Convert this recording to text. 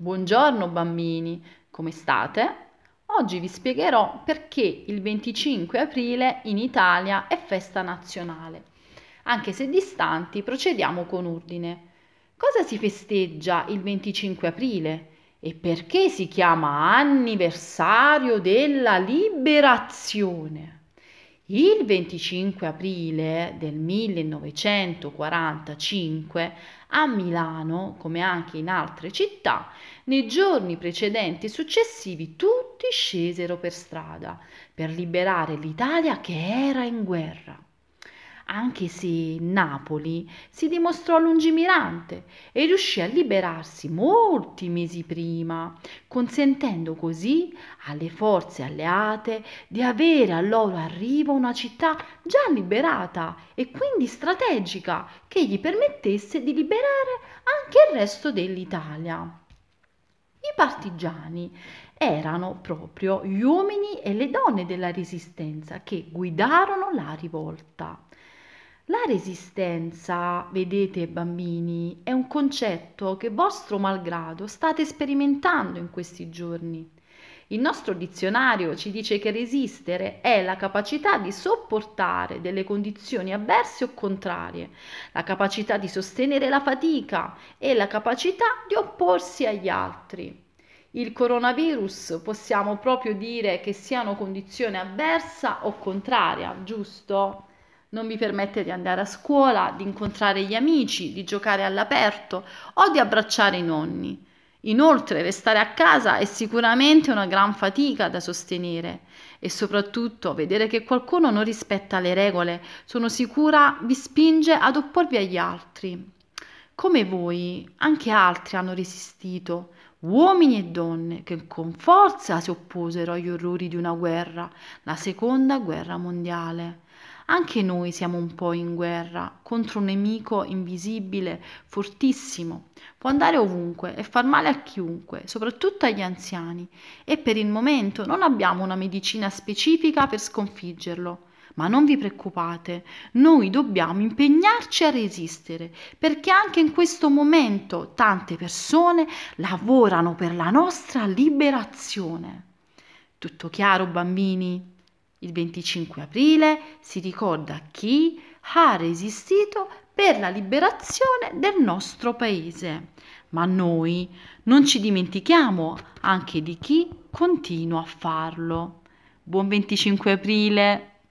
Buongiorno bambini, come state? Oggi vi spiegherò perché il 25 aprile in Italia è festa nazionale. Anche se distanti, procediamo con ordine. Cosa si festeggia il 25 aprile? E perché si chiama anniversario della liberazione? Il 25 aprile del 1945 a Milano, come anche in altre città, nei giorni precedenti e successivi tutti scesero per strada per liberare l'Italia che era in guerra. Anche se Napoli si dimostrò lungimirante e riuscì a liberarsi molti mesi prima, consentendo così alle forze alleate di avere al loro arrivo una città già liberata e quindi strategica che gli permettesse di liberare anche il resto dell'Italia. I partigiani erano proprio gli uomini e le donne della Resistenza che guidarono la rivolta. La resistenza, vedete bambini, è un concetto che vostro malgrado state sperimentando in questi giorni. Il nostro dizionario ci dice che resistere è la capacità di sopportare delle condizioni avverse o contrarie, la capacità di sostenere la fatica e la capacità di opporsi agli altri. Il coronavirus possiamo proprio dire che sia una condizione avversa o contraria, giusto? Non vi permette di andare a scuola, di incontrare gli amici, di giocare all'aperto o di abbracciare i nonni. Inoltre, restare a casa è sicuramente una gran fatica da sostenere e soprattutto vedere che qualcuno non rispetta le regole, sono sicura vi spinge ad opporvi agli altri. Come voi, anche altri hanno resistito, uomini e donne che con forza si opposero agli orrori di una guerra, la seconda guerra mondiale. Anche noi siamo un po' in guerra contro un nemico invisibile, fortissimo. Può andare ovunque e far male a chiunque, soprattutto agli anziani, e per il momento non abbiamo una medicina specifica per sconfiggerlo. Ma non vi preoccupate, noi dobbiamo impegnarci a resistere, perché anche in questo momento tante persone lavorano per la nostra liberazione. Tutto chiaro, bambini? Il 25 aprile si ricorda chi ha resistito per la liberazione del nostro paese, ma noi non ci dimentichiamo anche di chi continua a farlo. Buon 25 aprile!